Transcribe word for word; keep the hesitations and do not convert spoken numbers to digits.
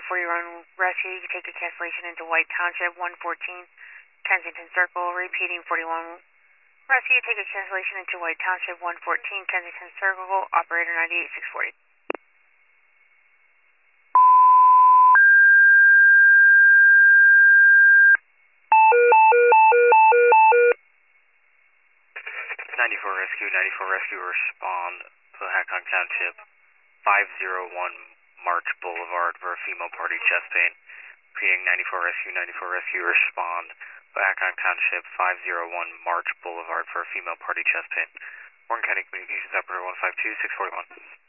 forty-one Rescue, you take a cancellation into White Township, one fourteen Kensington Circle. Repeating, forty-one Rescue, take a cancellation into White Township, one fourteen Kensington Circle. Operator ninety-eight six forty. ninety-four Rescue, ninety-four Rescue, respond to Hancock Township, five oh one March Boulevard for a female party chest pain. Repeating, ninety-four Rescue, ninety-four Rescue, respond to Hancock Township, five oh one March Boulevard for a female party chest pain. Warren County Communications Operator one five two six four one.